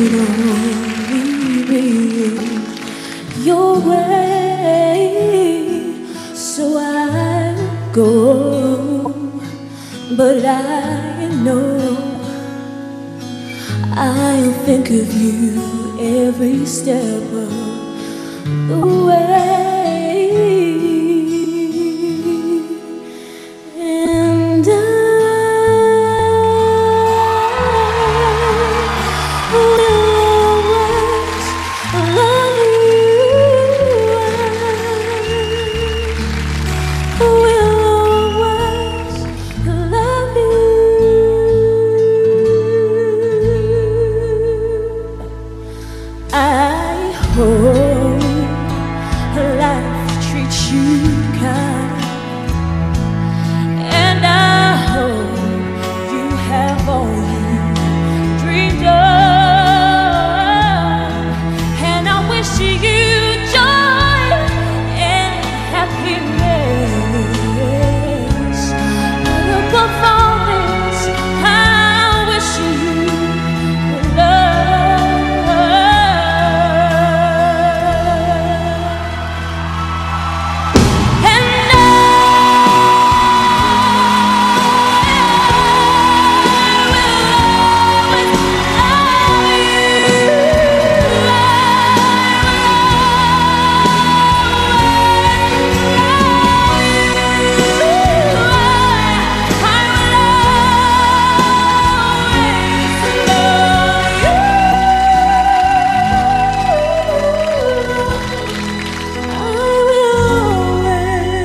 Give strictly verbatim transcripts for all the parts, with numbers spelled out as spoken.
only be your way. So I go, but I know I'll think of you every step of the way. And I hope life treats you kind, and I hope you have all you dreamed of, and I wish you joy and happiness. But above all this, I wish you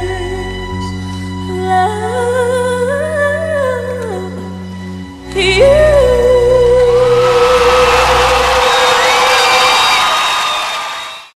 you.